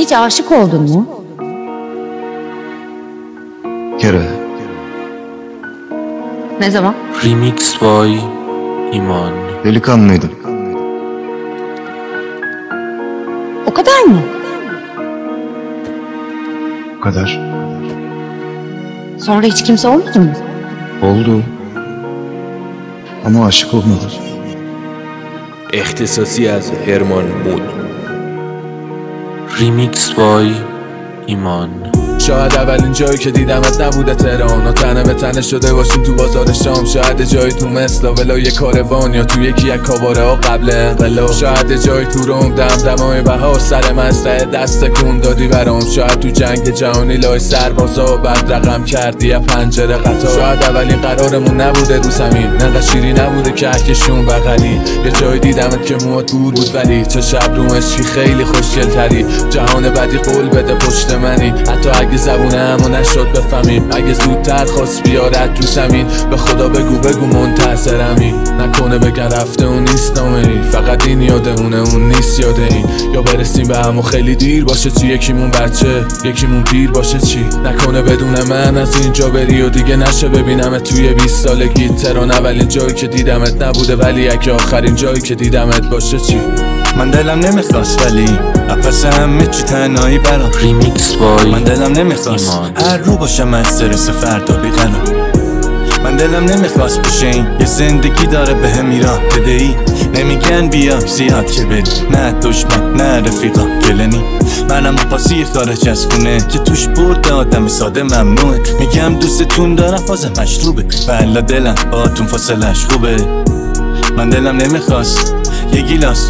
hiç aşık oldun mu? Kere. Ne zaman? Remix by İman. Delikanlıydım. O kadar mı? Bu kadar. Sonra hiç kimse olmadı mı? Oldu. Ama aşık olmadım. اختصاصی از هرمان بود. Remix by İman. شاید اولین جایی که دیدمت نبوده تهران و تنه به تنه شده باشیم تو بازار شام. شاید جایی تو مثلا ولای کاروان یا تو یکی از کاباره ها قبل انقلاب. شاید جایی تو روم دمدمای بها سر مسئله دست کون دادی برام. شاید تو جنگ جهانی لای سربازا بعد رقم کردی از پنجره قطار. شاید اولین قرارمون نبوده رو زمین، انقدر شیری نبوده کهکشون بغلی. یه جایی دیدمت که موات دور بود ولی چه شب رو مشکی خیلی خوشگل تری. جهان بدی قول بده پشت منی، حتی اگه زبونه همو نشد بفهمیم. اگه زودتر خواست بیارد تو زمین، به خدا بگو منتظرمی. نکنه بگن رفته اون نیست نامری، فقط این یادمونه اون نیست یاد این. یا برسیم به همو خیلی دیر باشه، چی یکیمون بچه یکیمون پیر باشه. چی نکنه بدون من از اینجا بری و دیگه نشه ببینمت توی 20 سالگی. تهران اولین جایی که دیدمت نبوده ولی اگه آخرین جایی که دیدمت باشه. چی من دلم نمیخواست ولی پس همه چی تنهایی برام. Remix by من دلم نمیخواست هر رو باشم استرس فردا بیقرار. من دلم نمیخواست بشه این یه زندگی داره به هم ایران بدهی. نمیگن بیا زیاد که بری، نه دشمن نه رفیقا گلنی. منم پاسی خارج از خونه که توش برد آدم ساده ممنوعه. میگم دوستتون دارم فاز مشروبه، بلا دلم باتون فاصلش خوبه. من دلم نمیخواست یه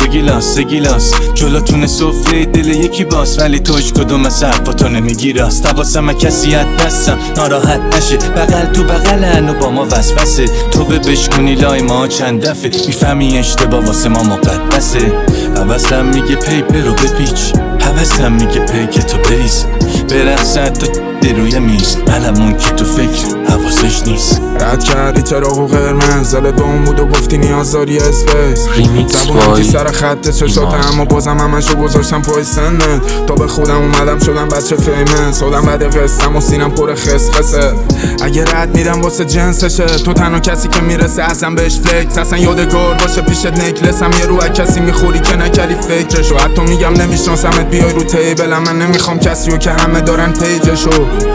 گیلاس جلوتون سفره دل یکی باز، ولی توش کدوم از حرفاتو نمیگی راست. حواسم کسی از دستم ناراحت نشه، بغل تو بغلن و با ما وسوسه. تو بشکنی لای ما چند دفعه میفهمی اشتباه واسه ما مقدسه. حواسم میگه پیپر رو بپیچ، حواسم میگه پیک تو بریز، برقصد تو روی میز. علمون که تو فکر حواسش نیست. رد کردی چراغ و قرمز، دل دوم بود و گفتی نیاز داری اسپیس. زبونم سر خط چشاته اما بازم همشو گذاشتم پای سنت. تا به خودم اومدم شدم بچه فیمس، آدم بد قسطم و سینم پر خسخسه. اگه رد میدم واسه جنسشه، تو تنها کسی که میرسه اصلا بهش فلکس. اصلا یادگار باشه پیشت نکلسم، یه رو از کسی میخوری که نکردی فکرشو. حتی میگم نمیشناسمت بیای رو تیبلم، من نمیخوام کسیو که همه دارن پیجشو.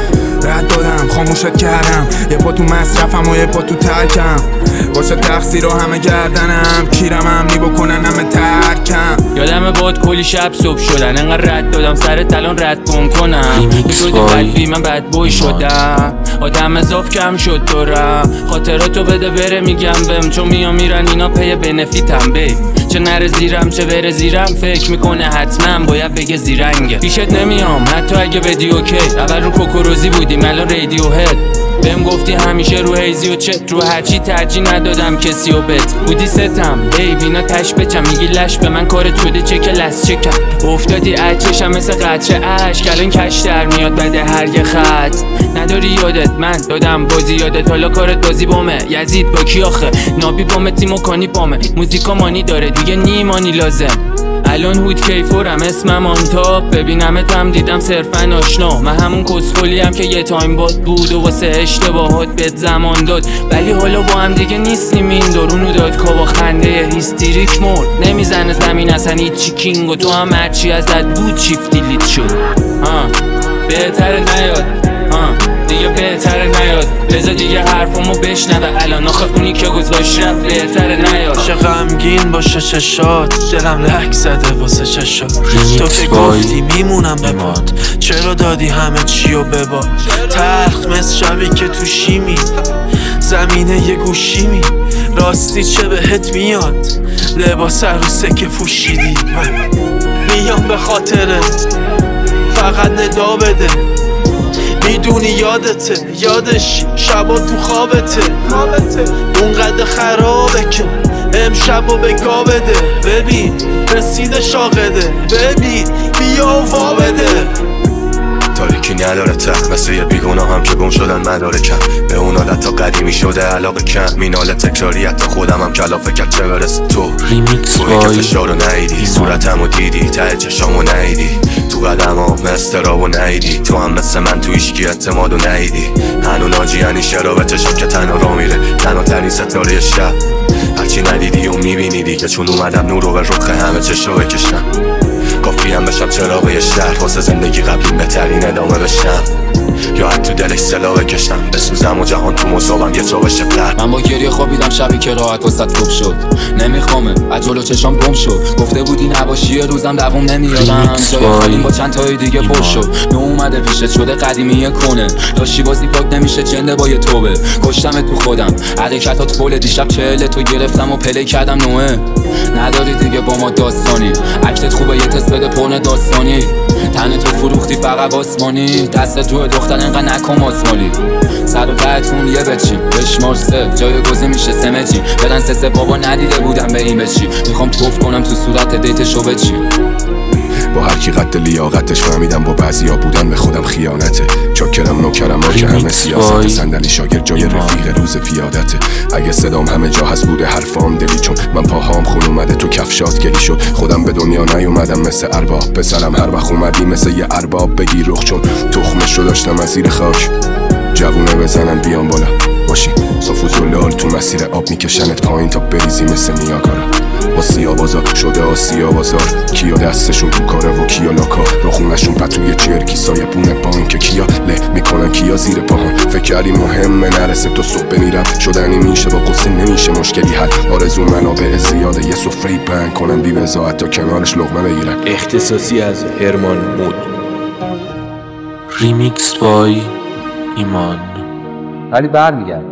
رد دادم خاموشت کردم، یه پا تو مصرفم و یه پا تو ترکم. باشه تقصیر رو همه گردنم، کیرم امنی بکنن همه ترکم. یادم باد کلی شب صبح شدن، انقدر رد دادم سرت الان رد کنم. میشدی بدبی من بدبوی شدم، آدم اضاف کم شد دورم. خاطراتو بده بره میگم بهم، چون میام میرن اینا پی بنفیتم. بی چه نره زیرم چه بره زیرم، فکر میکنه حتما باید بگه زیرنگه. پیشت نمیام حتی اگه بدی اوکی، اول رو کوکوروزی بودیم الان رادیو هد. بهم گفتی همیشه رو هیزی و چت، رو هرچی ترجیح ندادم کسی و بت. بودی ستم بیبینا تش بچم، میگی لش به من کارت شده چک لس چکم. افتادی اچشم مثل قطره عشق، الان کش در میاد بده هر یه خط. نداری یادت من دادم بازی یادت، حالا کارت بازی بامه. یزید با کی آخه نابی بامه تیمو کانی بامه. موزیکا مانی داره دیگه نیمانی لازم. الان هود کیفورم اسمم آنتاب، ببینمت هم دیدم صرفا آشنا. من همون کسخولیم که یه تایم بود و واسه اشتباهات بهت زمان داد، ولی حالا با هم دیگه نیستیم. این درونو داد کابا خنده هیستریک مرد، نمیزنه زمین اصلا هیچی کینگ. و تو هم هرچی ازت بود شیفتی لیت شد. بهتره نیاد دیگه، بهتره نیاد. بذار دیگه حرفمو بشنوه الان، آخه اونی که گذاشت رفت بهتره نیاد. چه غمگین باشه چشات، دلم لک زده واسه چشات. تو که گفتی میمونم بباد، چرا دادی همه چیو بباد. تلخ مثل شبی که تو شیمی زمینه یه گوشیمی. راستی چه بهت میاد لباس عروسه که پوشیدی. من میام به خاطرت فقط ندا بده، میدونی یادته یادش شبا تو خوابته. اونقدر خرابه که امشب و بگا بده. ببین رسیده شاقده، ببین بیا و وا بده. تاریکی نداره ته مثل یه بیگناه هم که گم شدن مدارکم. به اون حالت تا قدیمی شده علاقه کم، مینال تکراری حتی خودم هم کلافه کرد چه برسه تو. توی که فشارو نهیدی، صورتمو دیدی ته چشامو نهیدی. تو قدم مثل را و نیدی، تو هم مثل من تو ایشکی اعتماد و نیدی. هنو ناجی یعنی شرابه چشم که تنها را میره، تنها ترین ستاره شب. هرچی ندیدی و میبینی دیگه، چون اومدم نور رو به رخ همه چش رو بکشم. کافی هم بشم چراغ شهر، واسه زندگی قبلی بهترین ادامه بشم. یا حتی تو دلش سلا بکشم، بسوزم و جهان تو مصابم یه جا بشه قلب. من با گریه خوابیدم شبی که راحت واسط خوب شد. نمیخوامه از جلو چشام گم شد. گفته بودی نباشی یه روزم دووم نمیارم. جای خالیم با چند تای دیگه پر شد. نو اومده پیشت شده قدیمی کنه. داشتی بازی پاک نمیشه جنده با یه توبه. کشتم تو خودم حرکتات فول، دیشب 40 تو گرفتم و پلی کردم نوه. نداری دیگه با ما داستانی، اکتت خوبه یه تست بده پرن داستانی. تن تو فروختی فقط آسمانی، دست تو دختر اینقدر نکن ماسمالی. سر و تهتون یه بچی بشمار 3 جای گوزه میشه سمجی. بدن سه بابا ندیده بودم به این بچی. میخوام توف کنم تو صورت دیتشو بچی. با هر کی قد لیاقتش فهمیدم با بعضیا بودن به خودم خیانته. چاکرم نوکرم ما که همه سیاست، صندلی شاگرد جای رفیق روز پیادته. اگه صدام همه جا هست بوده حرفام دلی، چون من پاهام خون اومده تو کفشات گلی شد. خودم به دنیا نیومدم مثل ارباب، پسرم هر وقت اومدی مثل یه ارباب بگی رخ، چون تخمش رو داشتم از زیر خاک. جوونه بزنن بیان بالا باشی، صاف و زلال تو مسیر آب میکشنت پایین تا بریزی مثل نیاگارا. با سیابازا شده آسیا بازار، کیا دستشون تو کاره و کیا لاکا. رو خونشون پتوی چرکی سایه بونه بانک، کیا له میکنن کیا زیر پاهان. فکر کردی مهمه نرسه تو صبح بمیرم، شدنی میشه با قصه نمیشه مشکلی حل. آرزو منابع زیاده یه سفره بند کنم بی وضاحت تا کنارش لقمه بگیرم. اختصاصی از هرمان مود. ریمیکس بای ایمان. ولی برمیگرد،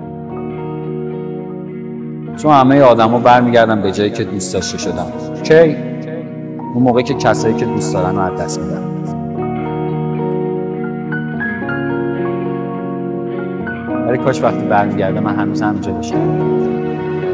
چون همه آدم ها برمیگردن به جایی که دوست داشته شدن. کی؟ اون موقع که کسایی که دوست دارن رو از دست میدن. ولی کاش وقتی برمیگرده من هنوز همینجا باشم.